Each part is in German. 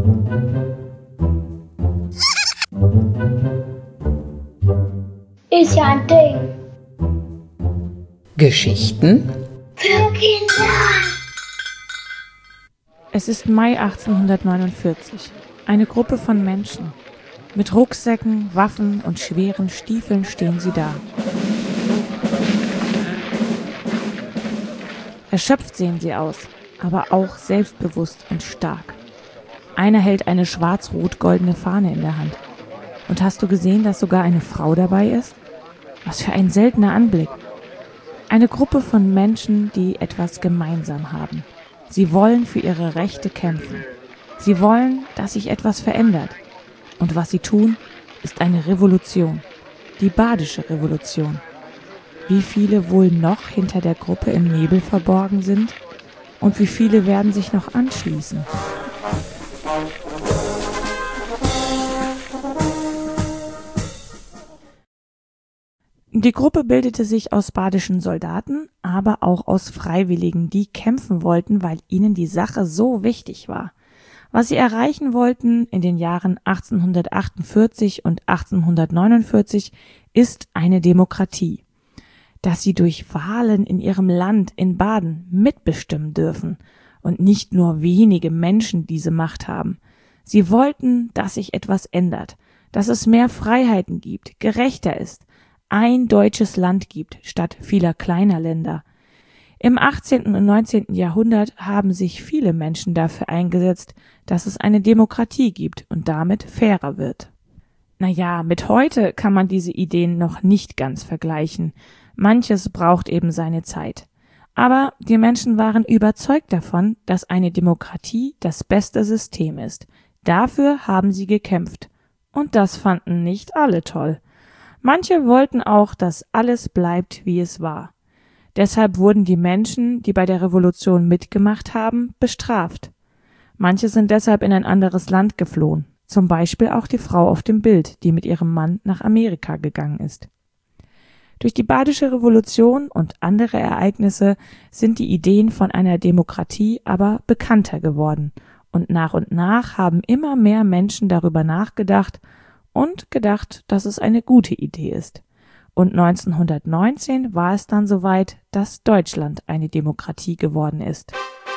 Ist ja ein Ding. Geschichten Für Kinder. Es ist Mai 1849. Eine Gruppe von Menschen. Mit Rucksäcken, Waffen und schweren Stiefeln stehen sie da. Erschöpft sehen sie aus, aber auch selbstbewusst und stark. Einer hält eine schwarz-rot-goldene Fahne in der Hand. Und hast du gesehen, dass sogar eine Frau dabei ist? Was für ein seltener Anblick. Eine Gruppe von Menschen, die etwas gemeinsam haben. Sie wollen für ihre Rechte kämpfen. Sie wollen, dass sich etwas verändert. Und was sie tun, ist eine Revolution. Die Badische Revolution. Wie viele wohl noch hinter der Gruppe im Nebel verborgen sind? Und wie viele werden sich noch anschließen? Die Gruppe bildete sich aus badischen Soldaten, aber auch aus Freiwilligen, die kämpfen wollten, weil ihnen die Sache so wichtig war. Was sie erreichen wollten in den Jahren 1848 und 1849 ist eine Demokratie. Dass sie durch Wahlen in ihrem Land in Baden mitbestimmen dürfen und nicht nur wenige Menschen diese Macht haben. Sie wollten, dass sich etwas ändert, dass es mehr Freiheiten gibt, gerechter ist, ein deutsches Land gibt statt vieler kleiner Länder. Im 18. und 19. Jahrhundert haben sich viele Menschen dafür eingesetzt, dass es eine Demokratie gibt und damit fairer wird. Naja, mit heute kann man diese Ideen noch nicht ganz vergleichen. Manches braucht eben seine Zeit. Aber die Menschen waren überzeugt davon, dass eine Demokratie das beste System ist. Dafür haben sie gekämpft. Und das fanden nicht alle toll. Manche wollten auch, dass alles bleibt, wie es war. Deshalb wurden die Menschen, die bei der Revolution mitgemacht haben, bestraft. Manche sind deshalb in ein anderes Land geflohen. Zum Beispiel auch die Frau auf dem Bild, die mit ihrem Mann nach Amerika gegangen ist. Durch die Badische Revolution und andere Ereignisse sind die Ideen von einer Demokratie aber bekannter geworden. Und nach haben immer mehr Menschen darüber nachgedacht und gedacht, dass es eine gute Idee ist. Und 1919 war es dann soweit, dass Deutschland eine Demokratie geworden ist.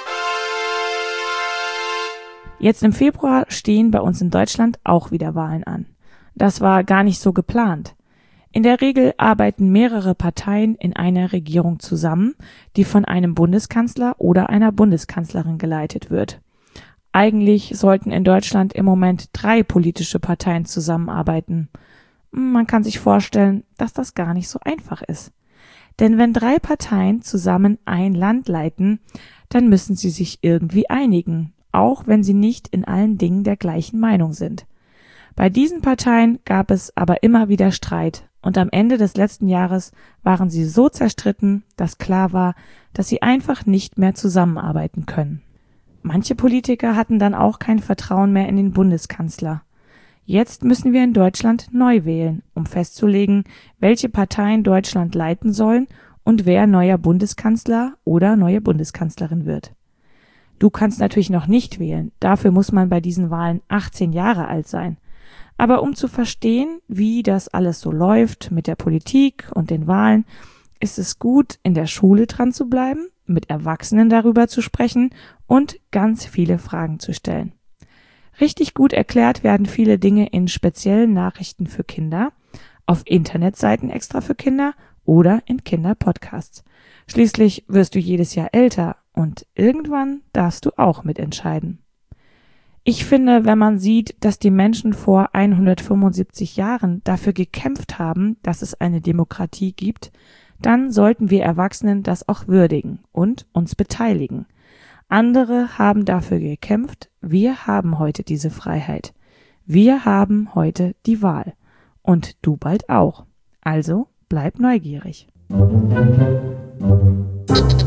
Jetzt im Februar stehen bei uns in Deutschland auch wieder Wahlen an. Das war gar nicht so geplant. In der Regel arbeiten mehrere Parteien in einer Regierung zusammen, die von einem Bundeskanzler oder einer Bundeskanzlerin geleitet wird. Eigentlich sollten in Deutschland im Moment 3 politische Parteien zusammenarbeiten. Man kann sich vorstellen, dass das gar nicht so einfach ist. Denn wenn 3 Parteien zusammen ein Land leiten, dann müssen sie sich irgendwie einigen, auch wenn sie nicht in allen Dingen der gleichen Meinung sind. Bei diesen Parteien gab es aber immer wieder Streit und am Ende des letzten Jahres waren sie so zerstritten, dass klar war, dass sie einfach nicht mehr zusammenarbeiten können. Manche Politiker hatten dann auch kein Vertrauen mehr in den Bundeskanzler. Jetzt müssen wir in Deutschland neu wählen, um festzulegen, welche Parteien Deutschland leiten sollen und wer neuer Bundeskanzler oder neue Bundeskanzlerin wird. Du kannst natürlich noch nicht wählen, dafür muss man bei diesen Wahlen 18 Jahre alt sein. Aber um zu verstehen, wie das alles so läuft mit der Politik und den Wahlen, ist es gut, in der Schule dran zu bleiben, mit Erwachsenen darüber zu sprechen und ganz viele Fragen zu stellen. Richtig gut erklärt werden viele Dinge in speziellen Nachrichten für Kinder, auf Internetseiten extra für Kinder oder in Kinderpodcasts. Schließlich wirst du jedes Jahr älter und irgendwann darfst du auch mitentscheiden. Ich finde, wenn man sieht, dass die Menschen vor 175 Jahren dafür gekämpft haben, dass es eine Demokratie gibt, dann sollten wir Erwachsenen das auch würdigen und uns beteiligen. Andere haben dafür gekämpft, wir haben heute diese Freiheit. Wir haben heute die Wahl. Und du bald auch. Also bleib neugierig.